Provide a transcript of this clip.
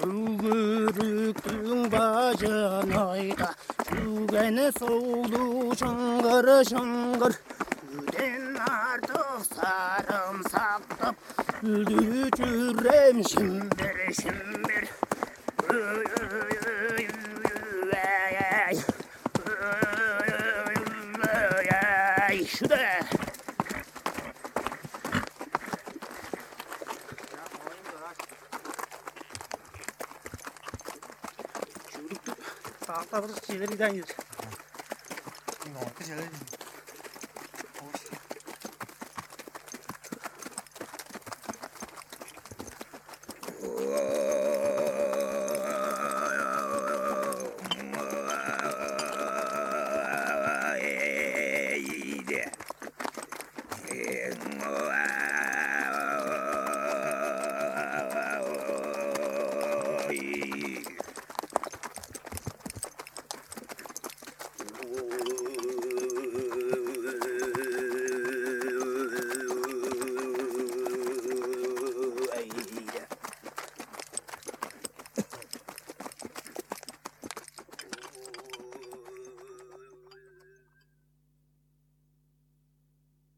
Ügürüktün bacanayda Ügene soğudu şangır şangır Üden artık sarımsaktı Üldü çürem şimbir şimbir Şu da Tahta şeyleri giden yer. Orta şeyler